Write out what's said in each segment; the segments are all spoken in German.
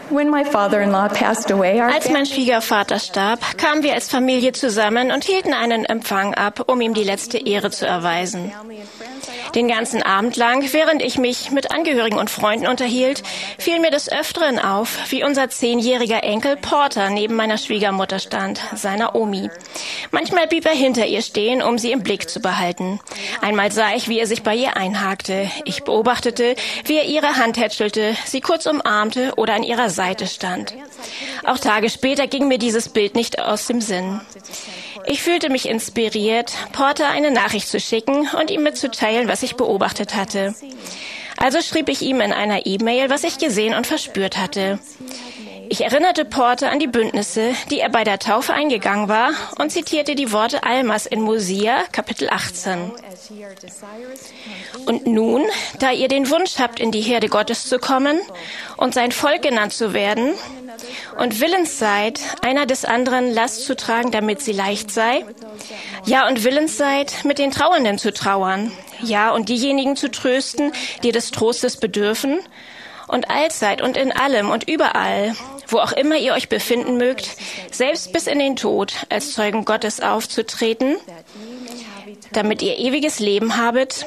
When my father-in-law passed away, Als mein Schwiegervater starb, kamen wir als Familie zusammen und hielten einen Empfang ab, um ihm die letzte Ehre zu erweisen. Den ganzen Abend lang, während ich mich mit Angehörigen und Freunden unterhielt, fiel mir des Öfteren auf, wie unser 10-jähriger Enkel Porter neben meiner Schwiegermutter stand, seiner Omi. Manchmal blieb er hinter ihr stehen, um sie im Blick zu behalten. Einmal sah ich, wie er sich bei ihr einhakte. Ich beobachtete, wie er ihre Hand hätschelte, sie kurz umarmte oder an ihrer Seite stand. Auch Tage später ging mir dieses Bild nicht aus dem Sinn. Ich fühlte mich inspiriert, Porter eine Nachricht zu schicken und ihm mitzuteilen, was ich beobachtet hatte. Also schrieb ich ihm in einer E-Mail, was ich gesehen und verspürt hatte. Ich erinnerte Porter an die Bündnisse, die er bei der Taufe eingegangen war, und zitierte die Worte Almas in Mosia, Kapitel 18. Und nun, da ihr den Wunsch habt, in die Herde Gottes zu kommen und sein Volk genannt zu werden, und willens seid, einer des anderen Last zu tragen, damit sie leicht sei, ja, und willens seid, mit den Trauernden zu trauern, ja, und diejenigen zu trösten, die des Trostes bedürfen, und allzeit und in allem und überall, wo auch immer ihr euch befinden mögt, selbst bis in den Tod als Zeugen Gottes aufzutreten, damit ihr ewiges Leben habet.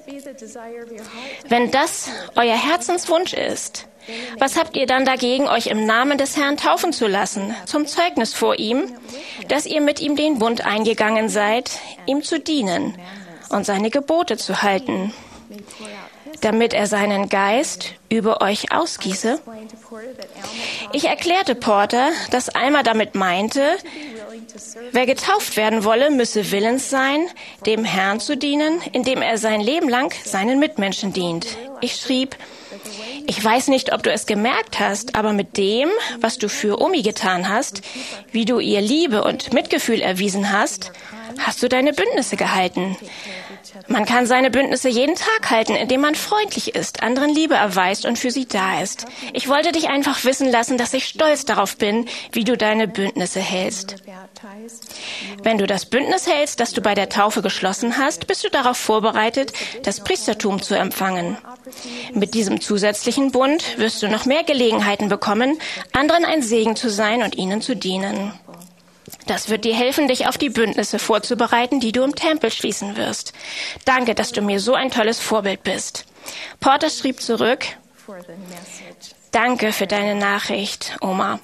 Wenn das euer Herzenswunsch ist, was habt ihr dann dagegen, euch im Namen des Herrn taufen zu lassen, zum Zeugnis vor ihm, dass ihr mit ihm den Bund eingegangen seid, ihm zu dienen und seine Gebote zu halten, damit er seinen Geist über euch ausgieße? Ich erklärte Porter, dass Alma damit meinte, wer getauft werden wolle, müsse willens sein, dem Herrn zu dienen, indem er sein Leben lang seinen Mitmenschen dient. Ich schrieb, ich weiß nicht, ob du es gemerkt hast, aber mit dem, was du für Omi getan hast, wie du ihr Liebe und Mitgefühl erwiesen hast, hast du deine Bündnisse gehalten. Man kann seine Bündnisse jeden Tag halten, indem man freundlich ist, anderen Liebe erweist und für sie da ist. Ich wollte dich einfach wissen lassen, dass ich stolz darauf bin, wie du deine Bündnisse hältst. Wenn du das Bündnis hältst, das du bei der Taufe geschlossen hast, bist du darauf vorbereitet, das Priestertum zu empfangen. Mit diesem zusätzlichen Bund wirst du noch mehr Gelegenheiten bekommen, anderen ein Segen zu sein und ihnen zu dienen. Das wird dir helfen, dich auf die Bündnisse vorzubereiten, die du im Tempel schließen wirst. Danke, dass du mir so ein tolles Vorbild bist. Porter schrieb zurück, danke für deine Nachricht, Oma.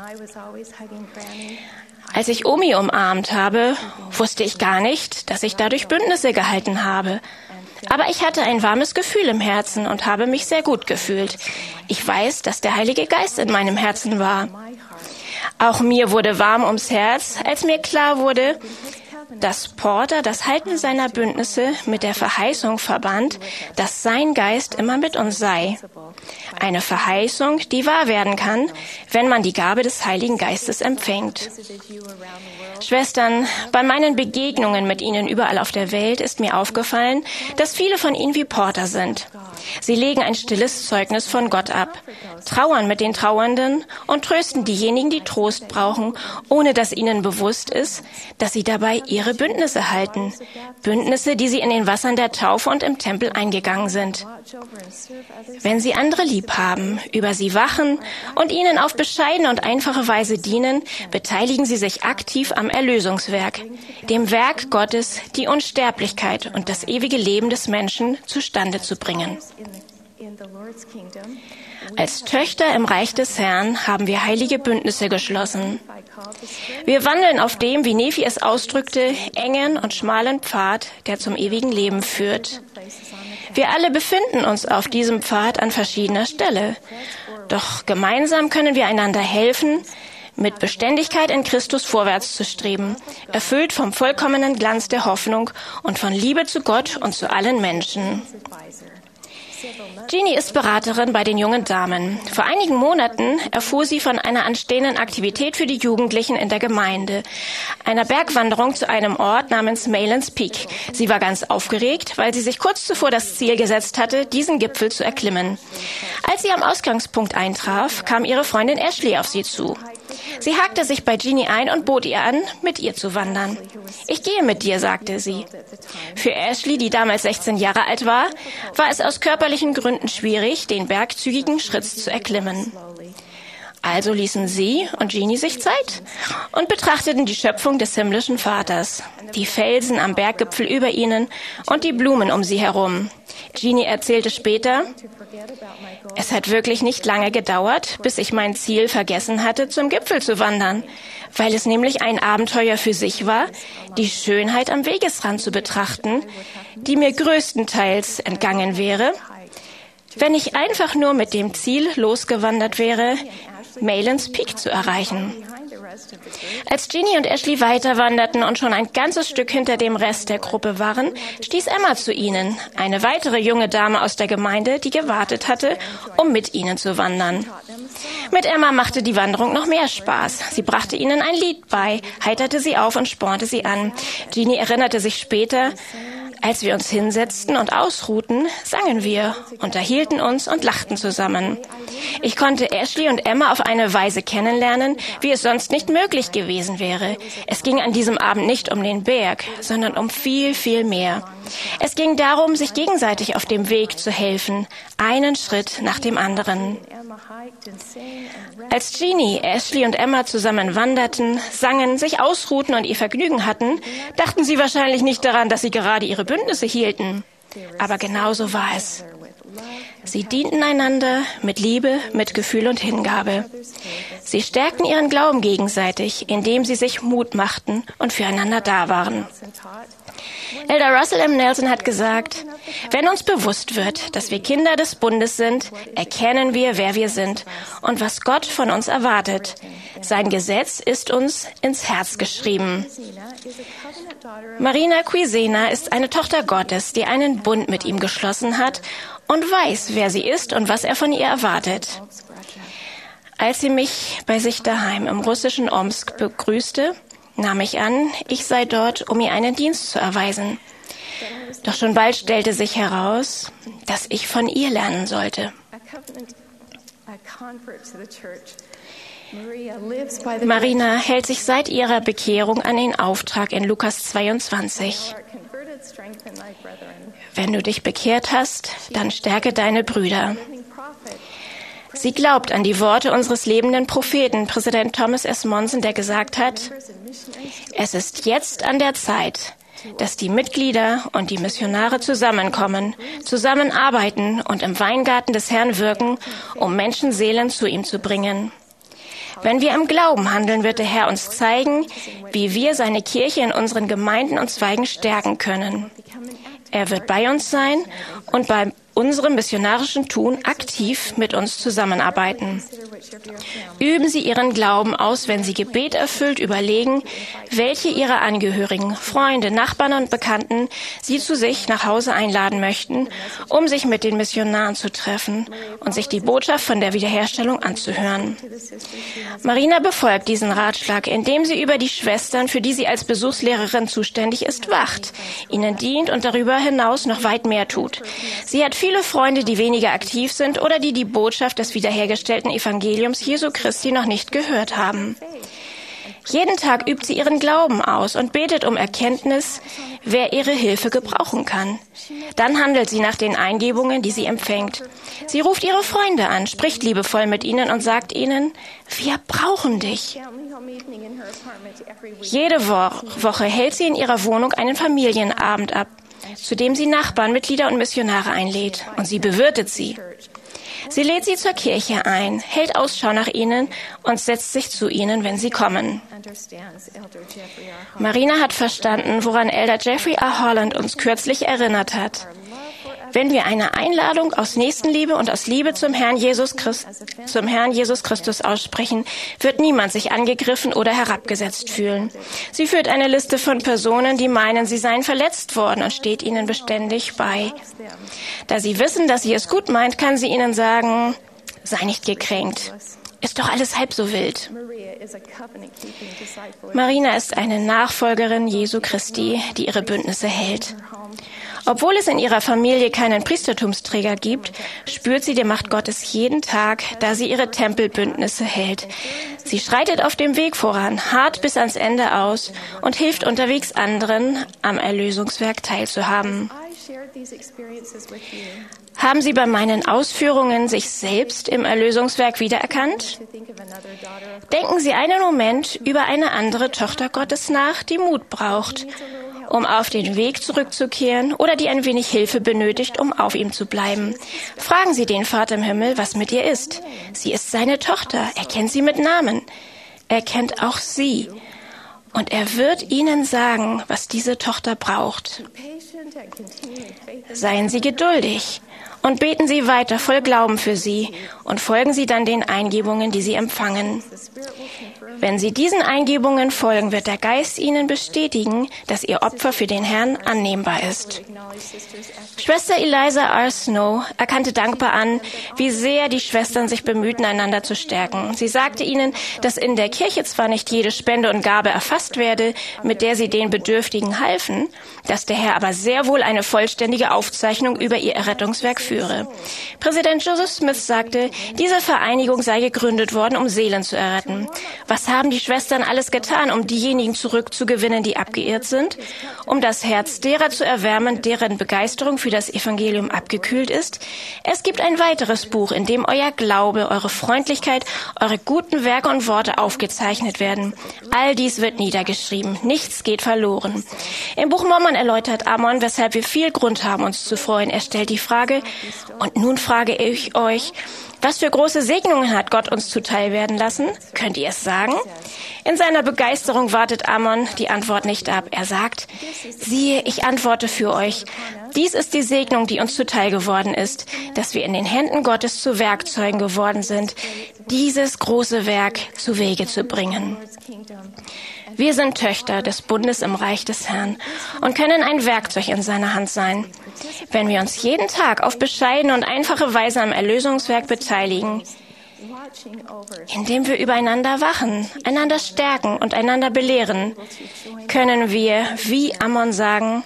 Als ich Omi umarmt habe, wusste ich gar nicht, dass ich dadurch Bündnisse gehalten habe. Aber ich hatte ein warmes Gefühl im Herzen und habe mich sehr gut gefühlt. Ich weiß, dass der Heilige Geist in meinem Herzen war. Auch mir wurde warm ums Herz, als mir klar wurde, dass Porter das Halten seiner Bündnisse mit der Verheißung verband, dass sein Geist immer mit uns sei. Eine Verheißung, die wahr werden kann, wenn man die Gabe des Heiligen Geistes empfängt. Schwestern, bei meinen Begegnungen mit Ihnen überall auf der Welt ist mir aufgefallen, dass viele von Ihnen wie Porter sind. Sie legen ein stilles Zeugnis von Gott ab, trauern mit den Trauernden und trösten diejenigen, die Trost brauchen, ohne dass ihnen bewusst ist, dass sie dabei ihre Bündnisse halten. Bündnisse, die sie in den Wassern der Taufe und im Tempel eingegangen sind. Wenn sie andere lieb haben, über sie wachen und ihnen auf bescheidene und einfache Weise dienen, beteiligen sie sich aktiv am Erlösungswerk, dem Werk Gottes, die Unsterblichkeit und das ewige Leben des Menschen zustande zu bringen. Als Töchter im Reich des Herrn haben wir heilige Bündnisse geschlossen. Wir wandeln auf dem, wie Nephi es ausdrückte, engen und schmalen Pfad, der zum ewigen Leben führt. Wir alle befinden uns auf diesem Pfad an verschiedener Stelle. Doch gemeinsam können wir einander helfen, mit Beständigkeit in Christus vorwärts zu streben, erfüllt vom vollkommenen Glanz der Hoffnung und von Liebe zu Gott und zu allen Menschen. Jeannie ist Beraterin bei den jungen Damen. Vor einigen Monaten erfuhr sie von einer anstehenden Aktivität für die Jugendlichen in der Gemeinde, einer Bergwanderung zu einem Ort namens Maylands Peak. Sie war ganz aufgeregt, weil sie sich kurz zuvor das Ziel gesetzt hatte, diesen Gipfel zu erklimmen. Als sie am Ausgangspunkt eintraf, kam ihre Freundin Ashley auf sie zu. Sie hakte sich bei Jeannie ein und bot ihr an, mit ihr zu wandern. Ich gehe mit dir, sagte sie. Für Ashley, die damals 16 Jahre alt war, war es aus körperlichen Gründen schwierig, den Berg zügigen Schritts zu erklimmen. Also ließen sie und Jeannie sich Zeit und betrachteten die Schöpfung des himmlischen Vaters, die Felsen am Berggipfel über ihnen und die Blumen um sie herum. Jeannie erzählte später: Es hat wirklich nicht lange gedauert, bis ich mein Ziel vergessen hatte, zum Gipfel zu wandern, weil es nämlich ein Abenteuer für sich war, die Schönheit am Wegesrand zu betrachten, die mir größtenteils entgangen wäre, wenn ich einfach nur mit dem Ziel losgewandert wäre, Malins Peak zu erreichen. Als Jeannie und Ashley weiterwanderten und schon ein ganzes Stück hinter dem Rest der Gruppe waren, stieß Emma zu ihnen, eine weitere junge Dame aus der Gemeinde, die gewartet hatte, um mit ihnen zu wandern. Mit Emma machte die Wanderung noch mehr Spaß. Sie brachte ihnen ein Lied bei, heiterte sie auf und spornte sie an. Jeannie erinnerte sich später: Als wir uns hinsetzten und ausruhten, sangen wir, unterhielten uns und lachten zusammen. Ich konnte Ashley und Emma auf eine Weise kennenlernen, wie es sonst nicht möglich gewesen wäre. Es ging an diesem Abend nicht um den Berg, sondern um viel, viel mehr. Es ging darum, sich gegenseitig auf dem Weg zu helfen, einen Schritt nach dem anderen. Als Jeannie, Ashley und Emma zusammen wanderten, sangen, sich ausruhten und ihr Vergnügen hatten, dachten sie wahrscheinlich nicht daran, dass sie gerade ihre Bündnisse hielten. Aber genauso war es. Sie dienten einander mit Liebe, Mitgefühl und Hingabe. Sie stärkten ihren Glauben gegenseitig, indem sie sich Mut machten und füreinander da waren. Elder Russell M. Nelson hat gesagt: Wenn uns bewusst wird, dass wir Kinder des Bundes sind, erkennen wir, wer wir sind und was Gott von uns erwartet. Sein Gesetz ist uns ins Herz geschrieben. Marina Quisena ist eine Tochter Gottes, die einen Bund mit ihm geschlossen hat und weiß, wer sie ist und was er von ihr erwartet. Als sie mich bei sich daheim im russischen Omsk begrüßte, nahm ich an, ich sei dort, um ihr einen Dienst zu erweisen. Doch schon bald stellte sich heraus, dass ich von ihr lernen sollte. Marina hält sich seit ihrer Bekehrung an den Auftrag in Lukas 22. Wenn du dich bekehrt hast, dann stärke deine Brüder. Sie glaubt an die Worte unseres lebenden Propheten, Präsident Thomas S. Monson, der gesagt hat: Es ist jetzt an der Zeit, dass die Mitglieder und die Missionare zusammenkommen, zusammenarbeiten und im Weingarten des Herrn wirken, um Menschenseelen zu ihm zu bringen. Wenn wir im Glauben handeln, wird der Herr uns zeigen, wie wir seine Kirche in unseren Gemeinden und Zweigen stärken können. Er wird bei uns sein und bei unserem missionarischen Tun aktiv mit uns zusammenarbeiten. Üben Sie Ihren Glauben aus, wenn Sie Gebet erfüllt überlegen, welche Ihrer Angehörigen, Freunde, Nachbarn und Bekannten Sie zu sich nach Hause einladen möchten, um sich mit den Missionaren zu treffen und sich die Botschaft von der Wiederherstellung anzuhören. Marina befolgt diesen Ratschlag, indem sie über die Schwestern, für die sie als Besuchslehrerin zuständig ist, wacht, ihnen dient und darüber hinaus noch weit mehr tut. Sie hat viele Freunde, die weniger aktiv sind oder die die Botschaft des wiederhergestellten Evangeliums Jesu Christi noch nicht gehört haben. Jeden Tag übt sie ihren Glauben aus und betet um Erkenntnis, wer ihre Hilfe gebrauchen kann. Dann handelt sie nach den Eingebungen, die sie empfängt. Sie ruft ihre Freunde an, spricht liebevoll mit ihnen und sagt ihnen: Wir brauchen dich. Jede Woche hält sie in ihrer Wohnung einen Familienabend ab, zu dem sie Nachbarn, Mitglieder und Missionare einlädt, und sie bewirtet sie. Sie lädt sie zur Kirche ein, hält Ausschau nach ihnen und setzt sich zu ihnen, wenn sie kommen. Marina hat verstanden, woran Elder Jeffrey R. Holland uns kürzlich erinnert hat. Wenn wir eine Einladung aus Nächstenliebe und aus Liebe zum Herrn Jesus Christus aussprechen, wird niemand sich angegriffen oder herabgesetzt fühlen. Sie führt eine Liste von Personen, die meinen, sie seien verletzt worden, und steht ihnen beständig bei. Da sie wissen, dass sie es gut meint, kann sie ihnen sagen: Sei nicht gekränkt. Ist doch alles halb so wild. Marina ist eine Nachfolgerin Jesu Christi, die ihre Bündnisse hält. Obwohl es in ihrer Familie keinen Priestertumsträger gibt, spürt sie die Macht Gottes jeden Tag, da sie ihre Tempelbündnisse hält. Sie schreitet auf dem Weg voran, hart bis ans Ende aus und hilft unterwegs anderen, am Erlösungswerk teilzuhaben. Haben Sie bei meinen Ausführungen sich selbst im Erlösungswerk wiedererkannt? Denken Sie einen Moment über eine andere Tochter Gottes nach, die Mut braucht, um auf den Weg zurückzukehren oder die ein wenig Hilfe benötigt, um auf ihm zu bleiben. Fragen Sie den Vater im Himmel, was mit ihr ist. Sie ist seine Tochter. Er kennt sie mit Namen. Er kennt auch Sie. Und er wird Ihnen sagen, was diese Tochter braucht. Seien Sie geduldig und beten Sie weiter voll Glauben für sie und folgen Sie dann den Eingebungen, die Sie empfangen. Wenn Sie diesen Eingebungen folgen, wird der Geist Ihnen bestätigen, dass Ihr Opfer für den Herrn annehmbar ist. Schwester Eliza R. Snow erkannte dankbar an, wie sehr die Schwestern sich bemühten, einander zu stärken. Sie sagte ihnen, dass in der Kirche zwar nicht jede Spende und Gabe erfasst werde, mit der sie den Bedürftigen halfen, dass der Herr aber sehr wohl eine vollständige Aufzeichnung über ihr Errettungswerk führe. Präsident Joseph Smith sagte, diese Vereinigung sei gegründet worden, um Seelen zu erretten. Was haben die Schwestern alles getan, um diejenigen zurückzugewinnen, die abgeirrt sind? Um das Herz derer zu erwärmen, deren Begeisterung für das Evangelium abgekühlt ist? Es gibt ein weiteres Buch, in dem euer Glaube, eure Freundlichkeit, eure guten Werke und Worte aufgezeichnet werden. All dies wird niedergeschrieben. Nichts geht verloren. Im Buch Mormon erläutert Ammon, weshalb wir viel Grund haben, uns zu freuen. Er stellt die Frage, und nun frage ich euch, was für große Segnungen hat Gott uns zuteil werden lassen? Könnt ihr es sagen? In seiner Begeisterung wartet Ammon die Antwort nicht ab. Er sagt, siehe, ich antworte für euch. Dies ist die Segnung, die uns zuteil geworden ist, dass wir in den Händen Gottes zu Werkzeugen geworden sind, dieses große Werk zu Wege zu bringen. Wir sind Töchter des Bundes im Reich des Herrn und können ein Werkzeug in seiner Hand sein. Wenn wir uns jeden Tag auf bescheidene und einfache Weise am Erlösungswerk beteiligen, indem wir übereinander wachen, einander stärken und einander belehren, können wir, wie Ammon, sagen,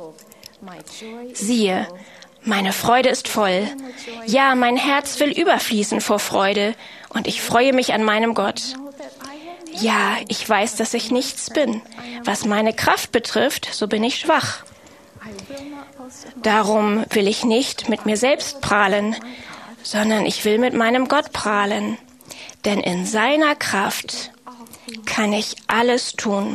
siehe, meine Freude ist voll. Ja, mein Herz will überfließen vor Freude und ich freue mich an meinem Gott. Ja, ich weiß, dass ich nichts bin. Was meine Kraft betrifft, so bin ich schwach. Darum will ich nicht mit mir selbst prahlen, sondern ich will mit meinem Gott prahlen. Denn in seiner Kraft kann ich alles tun.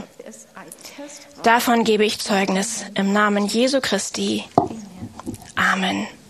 Davon gebe ich Zeugnis im Namen Jesu Christi. Amen.